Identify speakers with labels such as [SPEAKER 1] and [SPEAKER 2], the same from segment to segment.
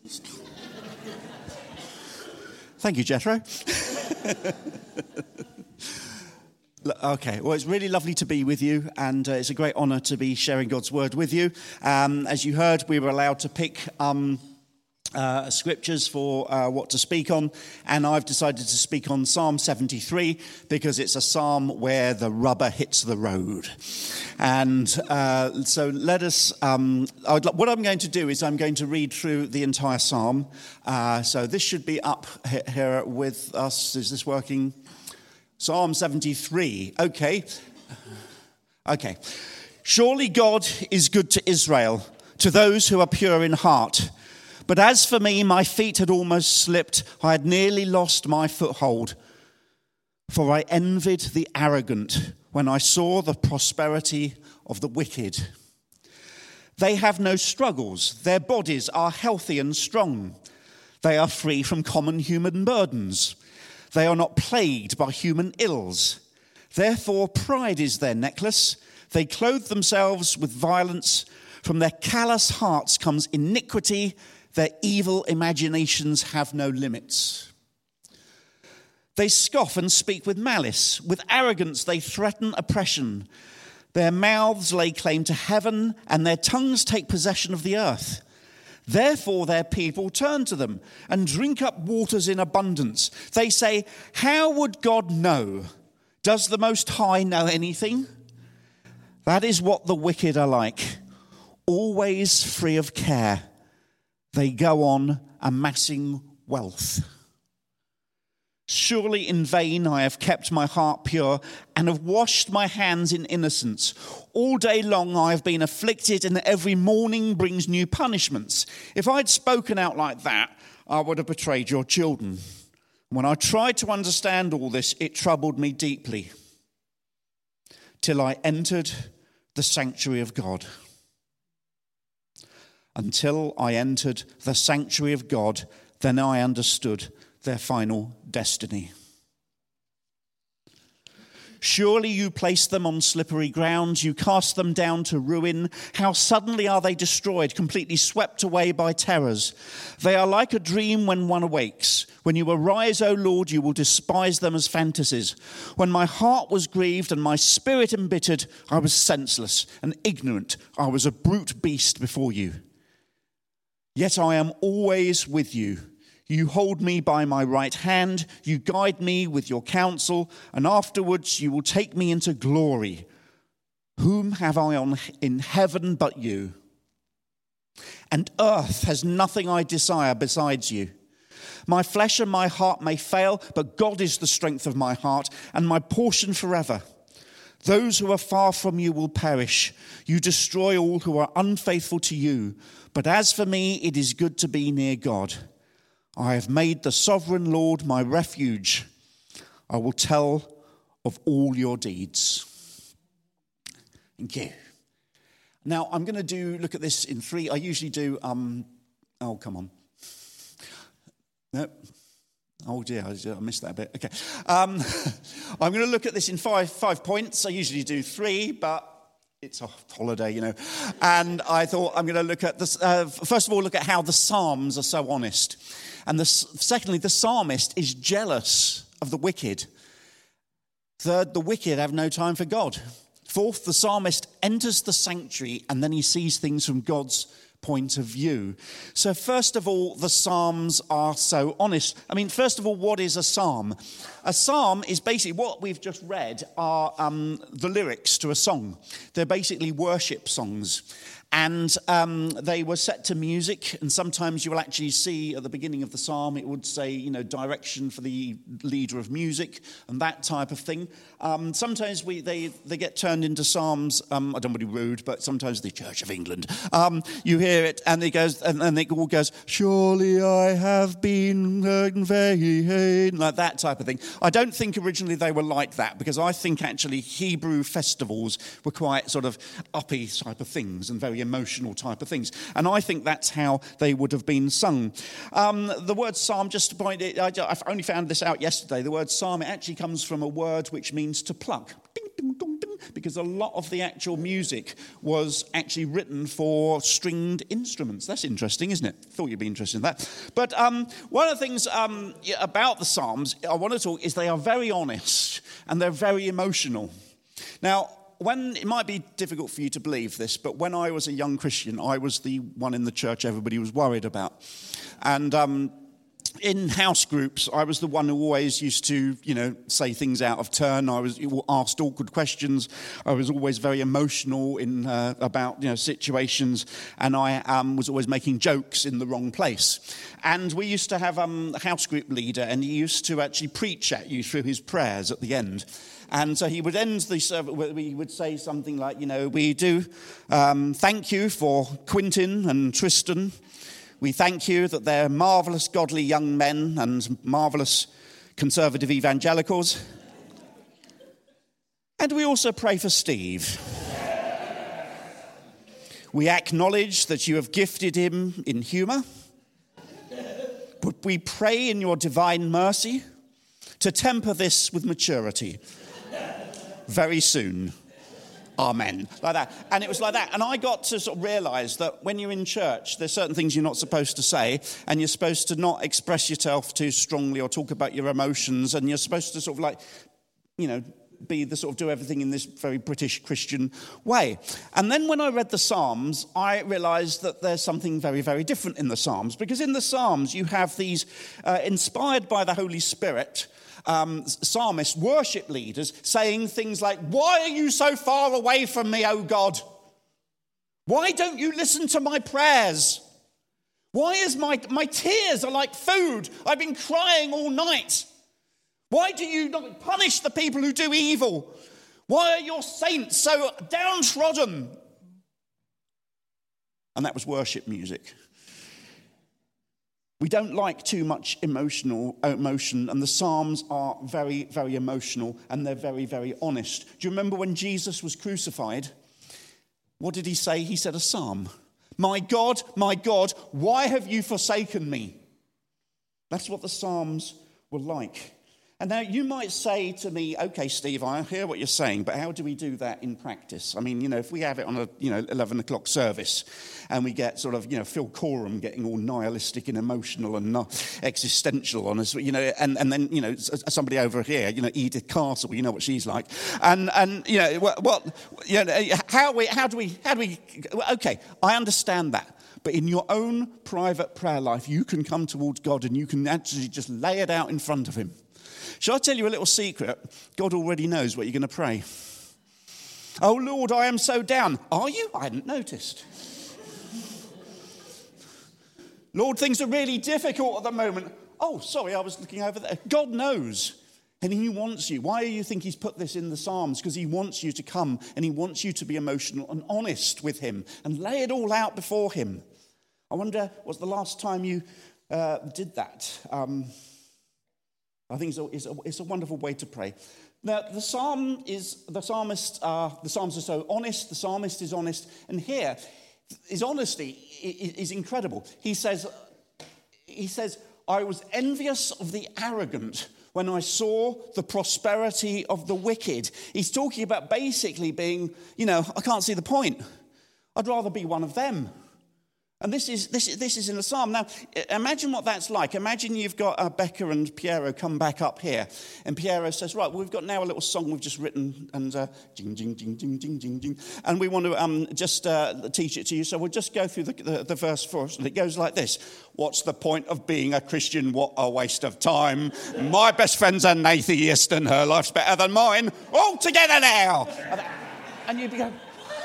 [SPEAKER 1] Thank you, Jethro. Okay, well, it's really lovely to be with you, and it's a great honour to be sharing God's word with you. As you heard, we were allowed to pick scriptures for what to speak on, and I've decided to speak on Psalm 73 because it's a psalm where the rubber hits the road. And so let us, what I'm going to do is I'm going to read through the entire psalm. So this should be up here with us. Is this working? Psalm 73. Okay. Surely God is good to Israel, to those who are pure in heart. But as for me, my feet had almost slipped. I had nearly lost my foothold. For I envied the arrogant when I saw the prosperity of the wicked. They have no struggles. Their bodies are healthy and strong. They are free from common human burdens. They are not plagued by human ills. Therefore, pride is their necklace. They clothe themselves with violence. From their callous hearts comes iniquity. Their evil imaginations have no limits. They scoff and speak with malice. With arrogance they threaten oppression. Their mouths lay claim to heaven, and their tongues take possession of the earth. Therefore their people turn to them and drink up waters in abundance. They say, how would God know? Does the Most High know anything? That is what the wicked are like, always free of care. They go on amassing wealth. Surely in vain I have kept my heart pure and have washed my hands in innocence. All day long I have been afflicted, and every morning brings new punishments. If I had spoken out like that, I would have betrayed your children. When I tried to understand all this, it troubled me deeply, till I entered the sanctuary of God. Until I entered the sanctuary of God, then I understood their final destiny. Surely you place them on slippery ground, you cast them down to ruin. How suddenly are they destroyed, completely swept away by terrors. They are like a dream when one awakes. When you arise, O Lord, you will despise them as fantasies. When my heart was grieved and my spirit embittered, I was senseless and ignorant. I was a brute beast before you. Yet I am always with you. You hold me by my right hand, you guide me with your counsel, and afterwards you will take me into glory. Whom have I in heaven but you? And earth has nothing I desire besides you. My flesh and my heart may fail, but God is the strength of my heart and my portion forever. Those who are far from you will perish. You destroy all who are unfaithful to you. But as for me, it is good to be near God. I have made the sovereign Lord my refuge. I will tell of all your deeds. Thank you. Now, I'm going to look at this in three. I usually do, come on. No. Oh dear, I missed that bit. Okay. I'm going to look at this in five points. I usually do three, but it's a holiday, you know. And I thought I'm going to look at this. First of all, look at how the Psalms are so honest. And secondly, the psalmist is jealous of the wicked. Third, the wicked have no time for God. Fourth, the psalmist enters the sanctuary and then he sees things from God's point of view. So first of all, the Psalms are so honest. I mean, first of all, what is a psalm? A psalm is basically what we've just read are the lyrics to a song. They're basically worship songs. And they were set to music, and sometimes you will actually see at the beginning of the psalm, it would say, you know, direction for the leader of music and that type of thing. Sometimes they get turned into psalms. I don't want to be rude, but sometimes the Church of England. You hear it, and it goes, and it all goes, surely I have been vain, like that type of thing. I don't think originally they were like that, because I think actually Hebrew festivals were quite sort of uppy type of things and very emotional type of things. And I think that's how they would have been sung. The word psalm, just to point it, I only found this out yesterday. The word psalm, it actually comes from a word which means to pluck. Ding, ding, dong, ding. because a lot of the actual music was actually written for stringed instruments. That's interesting, isn't it? Thought you'd be interested in that. But one of the things about the Psalms I want to talk is they are very honest and they're very emotional. Now, it might be difficult for you to believe this, but when I was a young Christian, I was the one in the church everybody was worried about. And in house groups, I was the one who always used to, say things out of turn. I was asked awkward questions. I was always very emotional about situations, and I was always making jokes in the wrong place. And we used to have a house group leader, and he used to actually preach at you through his prayers at the end. And so he would end the service, we would say something like, we do thank you for Quintin and Tristan. We thank you that they're marvellous, godly young men and marvellous conservative evangelicals. And we also pray for Steve. We acknowledge that you have gifted him in humour. But we pray in your divine mercy to temper this with maturity. Very soon. Amen. Like that. And it was like that. And I got to sort of realise that when you're in church, there's certain things you're not supposed to say, and you're supposed to not express yourself too strongly or talk about your emotions, and you're supposed to sort of be the sort of do everything in this very British Christian way. And then when I read the Psalms, I realised that there's something very, very different in the Psalms, because in the Psalms you have these inspired by the Holy Spirit psalmist worship leaders saying things like, why are you so far away from me, O God? Why don't you listen to my prayers? Why is my tears are like food? I've been crying all night. Why do you not punish the people who do evil? Why are your saints so downtrodden? And that was worship music. We don't like too much emotion, and the Psalms are very, very emotional, and they're very, very honest. Do you remember when Jesus was crucified? What did he say? He said a psalm. My God, why have you forsaken me? That's what the Psalms were like. And now you might say to me, okay, Steve, I hear what you're saying, but how do we do that in practice? I mean, if we have it on a, 11 o'clock service and we get sort of, Phil Coram getting all nihilistic and emotional and existential on us, and then, somebody over here, Edith Castle, you know what she's like. And how do we, okay, I understand that. But in your own private prayer life, you can come towards God and you can actually just lay it out in front of him. Shall I tell you a little secret? God already knows what you're going to pray. Oh, Lord, I am so down. Are you? I hadn't noticed. Lord, things are really difficult at the moment. Oh, sorry, I was looking over there. God knows, and he wants you. Why do you think he's put this in the Psalms? Because he wants you to come, and he wants you to be emotional and honest with him and lay it all out before him. I wonder, was the last time you did that? I think it's a wonderful way to pray. Now, the Psalms are so honest, the psalmist is honest, and here, his honesty is incredible. He says, I was envious of the arrogant when I saw the prosperity of the wicked. He's talking about basically being, I can't see the point. I'd rather be one of them. And this is in the Psalm. Now, imagine what that's like. Imagine you've got Becca and Piero come back up here. And Piero says, right, well, we've got now a little song we've just written. And jing, jing, jing, jing, jing, jing, jing. And we want to just teach it to you. So we'll just go through the verse for us. And it goes like this. What's the point of being a Christian? What a waste of time. My best friend's an atheist and her life's better than mine. All together now. And you'd be going...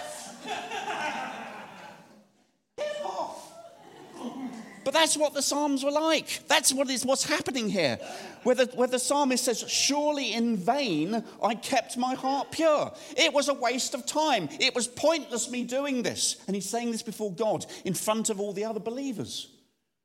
[SPEAKER 1] But that's what the Psalms were like. That's what's happening here. Where the psalmist says, surely in vain I kept my heart pure. It was a waste of time. It was pointless me doing this. And he's saying this before God in front of all the other believers.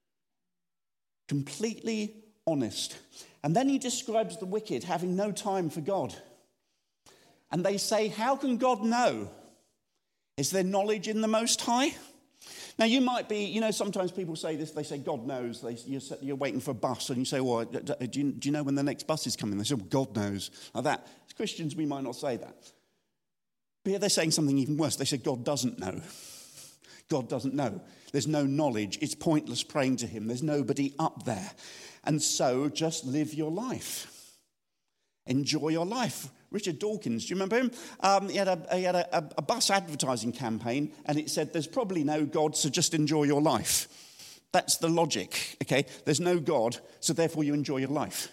[SPEAKER 1] Completely honest. And then he describes the wicked having no time for God. And they say, how can God know? Is there knowledge in the Most High? Now, you might be, sometimes people say this, they say, God knows. You're waiting for a bus, and you say, well, do you know when the next bus is coming? They say, well, God knows. Like that. As Christians, we might not say that. But here they're saying something even worse. They said God doesn't know. God doesn't know. There's no knowledge. It's pointless praying to him. There's nobody up there. And so just live your life. Enjoy your life. Richard Dawkins, do you remember him? He had a bus advertising campaign, and it said, there's probably no God, so just enjoy your life. That's the logic, okay? There's no God, so therefore you enjoy your life.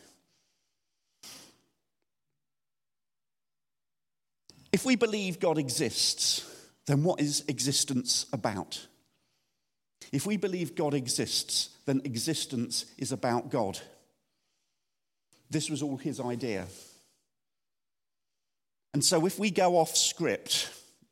[SPEAKER 1] If we believe God exists, then what is existence about? If we believe God exists, then existence is about God. This was all his idea. And so if we go off script,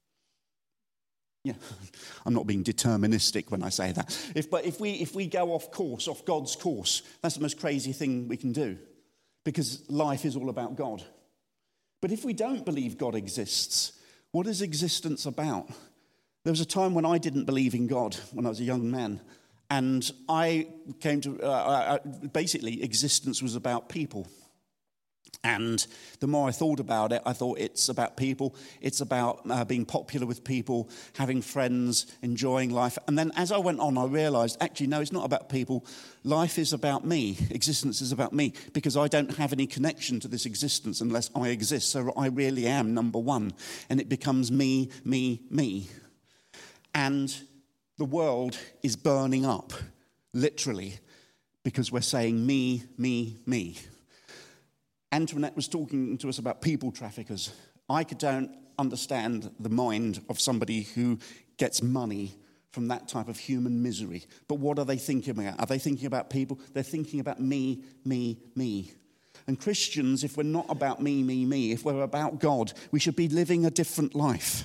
[SPEAKER 1] I'm not being deterministic when I say that. If we go off course, off God's course, that's the most crazy thing we can do, because life is all about God. But if we don't believe God exists, what is existence about? There was a time when I didn't believe in God when I was a young man, and I came to basically existence was about people. And the more I thought about it, I thought it's about people. It's about being popular with people, having friends, enjoying life. And then as I went on, I realized, actually, no, it's not about people. Life is about me. Existence is about me, because I don't have any connection to this existence unless I exist. So I really am number one. And it becomes me, me, me. And the world is burning up, literally, because we're saying me, me, me. Antoinette was talking to us about people traffickers. I don't understand the mind of somebody who gets money from that type of human misery. But what are they thinking about? Are they thinking about people? They're thinking about me, me, me. And Christians, if we're not about me, me, me, if we're about God, we should be living a different life.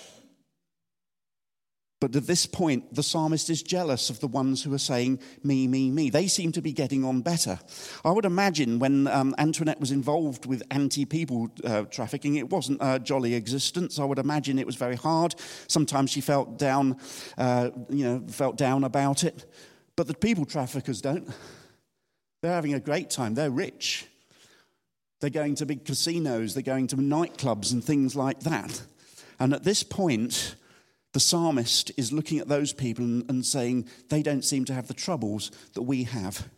[SPEAKER 1] But at this point, the psalmist is jealous of the ones who are saying, me, me, me. They seem to be getting on better. I would imagine when Antoinette was involved with anti-people trafficking, it wasn't a jolly existence. I would imagine it was very hard. Sometimes she felt down, felt down about it. But the people traffickers don't. They're having a great time. They're rich. They're going to big casinos. They're going to nightclubs and things like that. And at this point, the psalmist is looking at those people and saying, they don't seem to have the troubles that we have.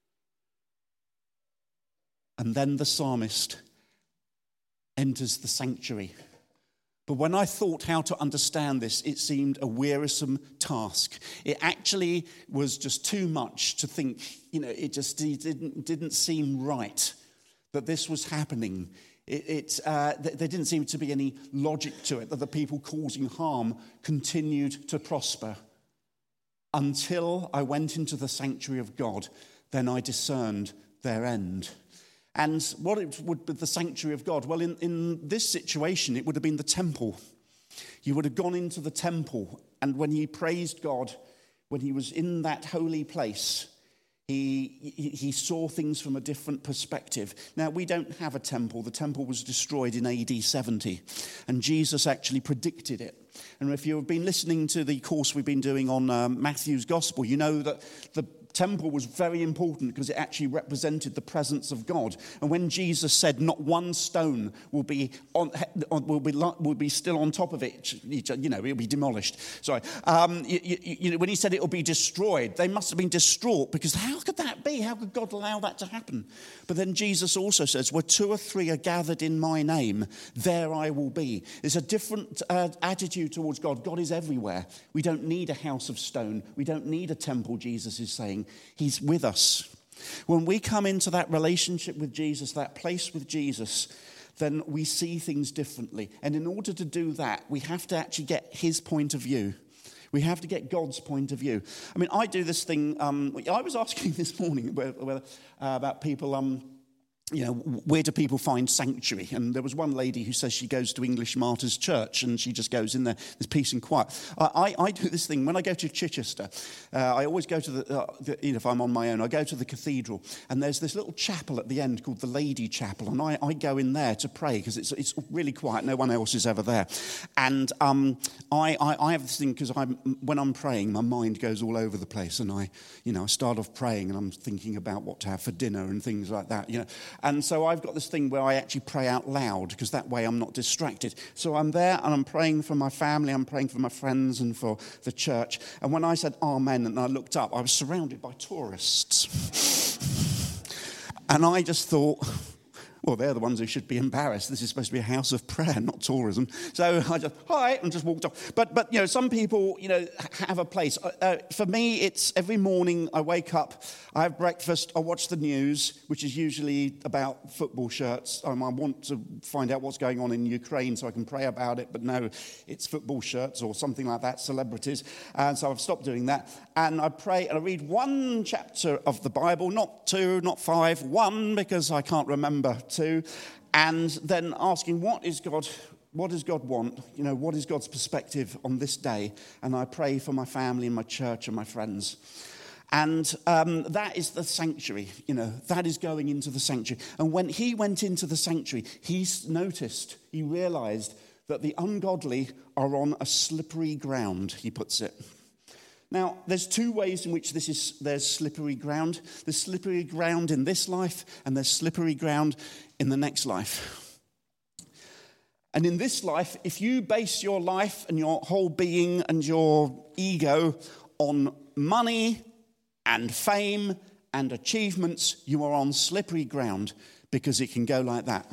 [SPEAKER 1] And then the psalmist enters the sanctuary. But when I thought how to understand this, it seemed a wearisome task. It actually was just too much to think, it didn't seem right that this was happening. There didn't seem to be any logic to it, that the people causing harm continued to prosper. Until I went into the sanctuary of God, then I discerned their end. And what it would be the sanctuary of God? Well, in this situation, it would have been the temple. You would have gone into the temple, and when he praised God, when he was in that holy place, He saw things from a different perspective. Now, we don't have a temple. The temple was destroyed in AD 70, and Jesus actually predicted it. And if you've been listening to the course we've been doing on Matthew's Gospel, you know that the temple was very important because it actually represented the presence of God. And when Jesus said, "Not one stone will be still on top of it," it'll be demolished. Sorry, when he said it will be destroyed, they must have been distraught, because how could that be? How could God allow that to happen? But then Jesus also says, "Where 2 or 3 are gathered in my name, there I will be." There's a different attitude towards God. God is everywhere. We don't need a house of stone. We don't need a temple, Jesus is saying. He's with us. When we come into that relationship with Jesus, that place with Jesus, then we see things differently. And in order to do that, we have to actually get his point of view. We have to get God's point of view. I mean, I do this thing. I was asking this morning about people. Where do people find sanctuary? And there was one lady who says she goes to English Martyrs Church, and she just goes in there. There's peace and quiet. I do this thing when I go to Chichester. I always go to if I'm on my own, I go to the cathedral, and there's this little chapel at the end called the Lady Chapel, and I go in there to pray because it's really quiet. No one else is ever there, and I have this thing because when I'm praying, my mind goes all over the place, and I start off praying, and I'm thinking about what to have for dinner and things like that, And so I've got this thing where I actually pray out loud, because that way I'm not distracted. So I'm there and I'm praying for my family, I'm praying for my friends and for the church. And when I said amen and I looked up, I was surrounded by tourists. And I just thought, well, they're the ones who should be embarrassed. This is supposed to be a house of prayer, not tourism. So I just, hi, and just walked off. But some people, have a place. For me, it's every morning I wake up, I have breakfast, I watch the news, which is usually about football shirts. I want to find out what's going on in Ukraine so I can pray about it. But no, it's football shirts or something like that, celebrities. And so I've stopped doing that. And I pray and I read one chapter of the Bible, not 2, not 5, 1, because I can't remember 2, and then asking, what does God want? What is God's perspective on this day? And I pray for my family and my church and my friends. And that is the sanctuary, that is going into the sanctuary. And when he went into the sanctuary, he realized that the ungodly are on a slippery ground, he puts it. Now, there's 2 ways in which there's slippery ground. There's slippery ground in this life, and there's slippery ground in the next life. And in this life, if you base your life and your whole being and your ego on money and fame and achievements, you are on slippery ground, because it can go like that.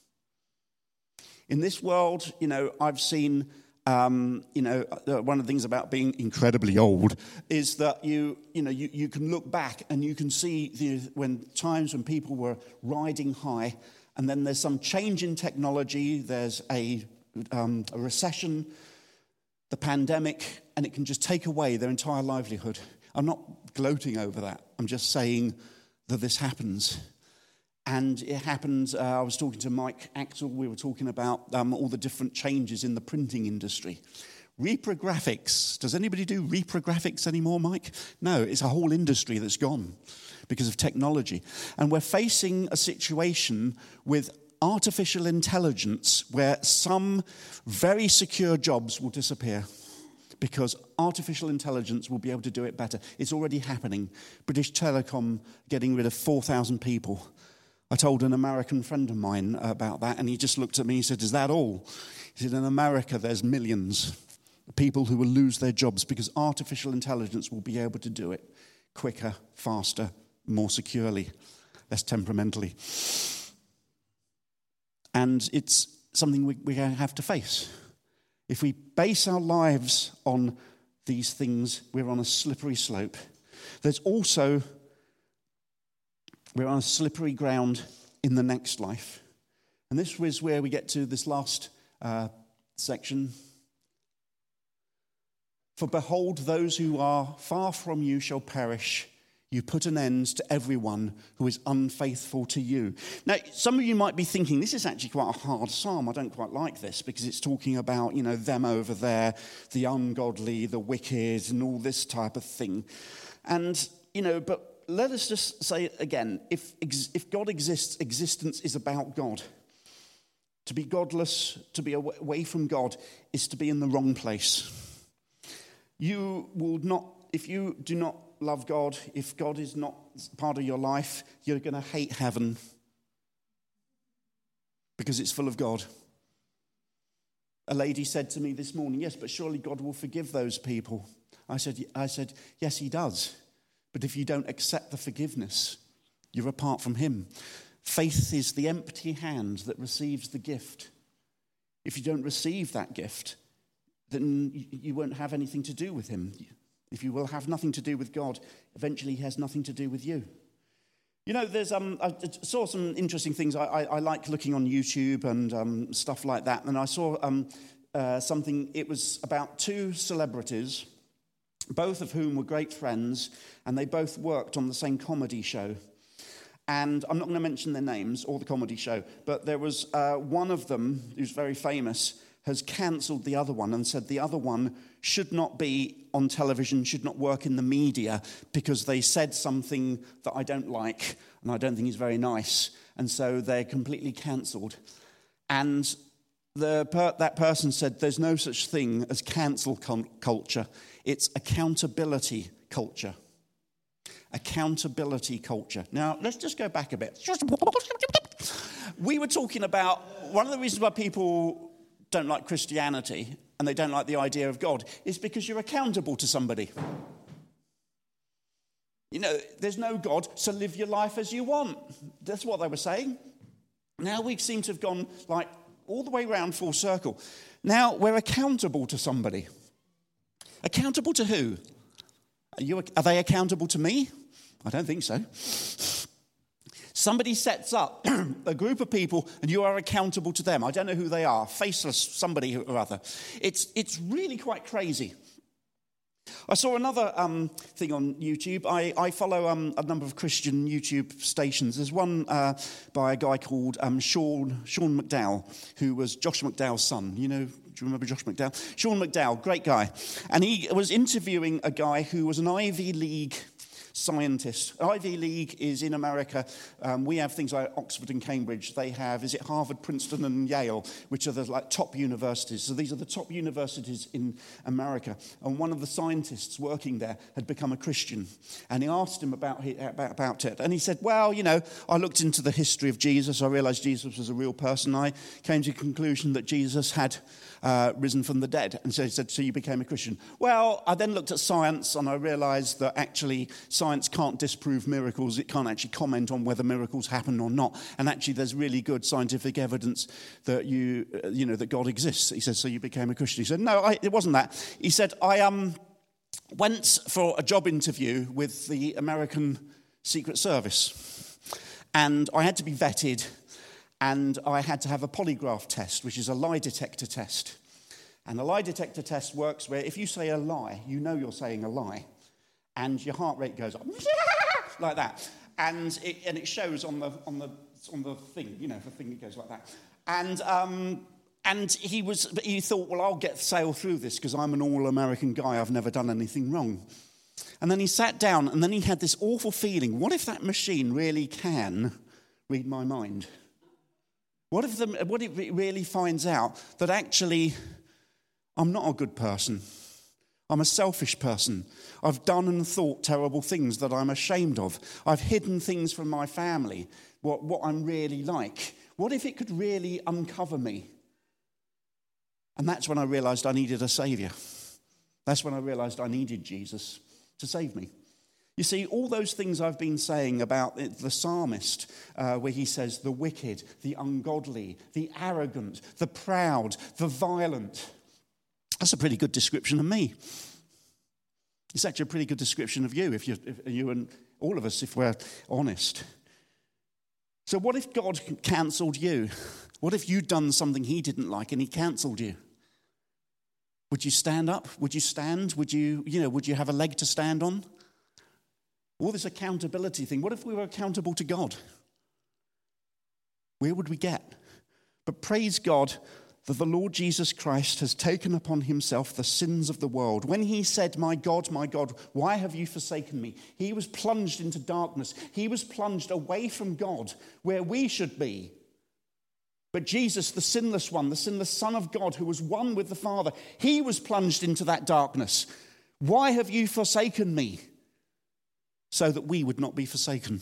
[SPEAKER 1] In this world, I've seen... one of the things about being incredibly old is that you can look back and you can see when people were riding high, and then there's some change in technology, there's a recession, the pandemic, and it can just take away their entire livelihood. I'm not gloating over that. I'm just saying that this happens. And it happened, I was talking to Mike Axel, we were talking about all the different changes in the printing industry. Reprographics, does anybody do reprographics anymore, Mike? No, it's a whole industry that's gone because of technology. And we're facing a situation with artificial intelligence where some very secure jobs will disappear, because artificial intelligence will be able to do it better. It's already happening. British Telecom getting rid of 4,000 people. I told an American friend of mine about that, and he just looked at me and said, is that all? He said, in America, there's millions of people who will lose their jobs because artificial intelligence will be able to do it quicker, faster, more securely, less temperamentally. And it's something we're going to have to face. If we base our lives on these things, we're on a slippery slope. There's also... we're on a slippery ground in the next life. And this is where we get to this last section. For behold, those who are far from you shall perish. You put an end to everyone who is unfaithful to you. Now, some of you might be thinking, this is actually quite a hard psalm. I don't quite like this, because it's talking about, them over there, the ungodly, the wicked, and all this type of thing. And, but let us just say again, if God exists, existence is about God. To be godless, to be away from God, is to be in the wrong place. You will not, if you do not love God, if God is not part of your life, you're going to hate heaven, because it's full of God. A lady said to me this morning, yes, but surely God will forgive those people. I said, yes, he does. But if you don't accept the forgiveness, you're apart from him. Faith is the empty hand that receives the gift. If you don't receive that gift, then you won't have anything to do with him. If you will have nothing to do with God, eventually he has nothing to do with you. There's I saw some interesting things. I like looking on YouTube and stuff like that. And I saw something. It was about 2 celebrities, both of whom were great friends, and they both worked on the same comedy show. And I'm not going to mention their names or the comedy show, but there was one of them who's very famous has cancelled the other one and said the other one should not be on television, should not work in the media, because they said something that I don't like and I don't think is very nice. And so they're completely cancelled. And that person said there's no such thing as cancel culture. It's accountability culture. Accountability culture. Now, let's just go back a bit. We were talking about one of the reasons why people don't like Christianity and they don't like the idea of God is because you're accountable to somebody. You know, there's no God, so live your life as you want. That's what they were saying. Now we seem to have gone like all the way round full circle. Now we're accountable to somebody. Accountable to who? Are they accountable to me? I don't think so. Somebody sets up a group of people and you are accountable to them. I don't know who they are, faceless somebody or other. It's really quite crazy. I saw another thing on YouTube. I follow a number of Christian YouTube stations. There's one by a guy called Sean McDowell, who was Josh McDowell's son. You know, do you remember Josh McDowell? Sean McDowell, great guy. And he was interviewing a guy who was an Ivy League scientist. Ivy League is in America. We have things like Oxford and Cambridge. They have, is it Harvard, Princeton, and Yale, which are the like top universities. So these are the top universities in America. And one of the scientists working there had become a Christian. And he asked him about it. And he said, well, you know, I looked into the history of Jesus. I realized Jesus was a real person. I came to the conclusion that Jesus had risen from the dead. And so he said, so you became a Christian. Well, I then looked at science and I realized that actually science can't disprove miracles. It can't actually comment on whether miracles happen or not. And actually there's really good scientific evidence that that God exists. He said, so you became a Christian. He said, no, it wasn't that. He said, I went for a job interview with the American Secret Service. And I had to be vetted. And I had to have a polygraph test, which is a lie detector test. And a lie detector test works where if you say a lie, you know you're saying a lie. And your heart rate goes up like that. And it shows on the thing, you know, the thing that goes like that. And he thought, well, I'll sail through this because I'm an all-American guy. I've never done anything wrong. And then he sat down and then he had this awful feeling. What if that machine really can read my mind? What if it really finds out that actually I'm not a good person? I'm a selfish person. I've done and thought terrible things that I'm ashamed of. I've hidden things from my family, what I'm really like. What if it could really uncover me? And that's when I realized I needed a savior. That's when I realized I needed Jesus to save me. You see, all those things I've been saying about the psalmist, where he says the wicked, the ungodly, the arrogant, the proud, the violent, that's a pretty good description of me. It's actually a pretty good description of you, if you and all of us, if we're honest. So what if God cancelled you? What if you'd done something he didn't like and he cancelled you? Would you stand up? Would you stand? Would you have a leg to stand on? All this accountability thing. What if we were accountable to God? Where would we get? But praise God that the Lord Jesus Christ has taken upon himself the sins of the world. When he said, my God, why have you forsaken me? He was plunged into darkness. He was plunged away from God, where we should be. But Jesus, the sinless one, the sinless Son of God, who was one with the Father, he was plunged into that darkness. Why have you forsaken me? So that we would not be forsaken.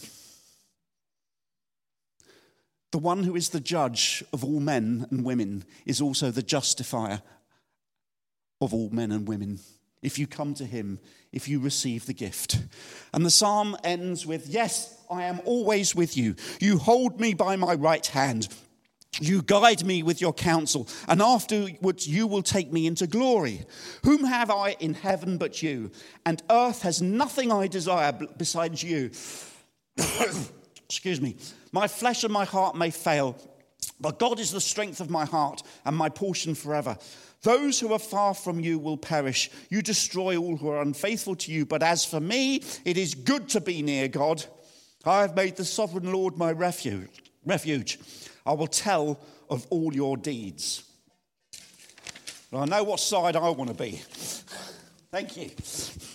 [SPEAKER 1] The one who is the judge of all men and women is also the justifier of all men and women. If you come to him, if you receive the gift. And the psalm ends with, yes, I am always with you. You hold me by my right hand. You guide me with your counsel, and afterwards you will take me into glory. Whom have I in heaven but you? And earth has nothing I desire besides you. Excuse me. My flesh and my heart may fail, but God is the strength of my heart and my portion forever. Those who are far from you will perish. You destroy all who are unfaithful to you. But as for me, it is good to be near God. I have made the sovereign Lord my refuge. I will tell of all your deeds. Well, I know what side I want to be. Thank you.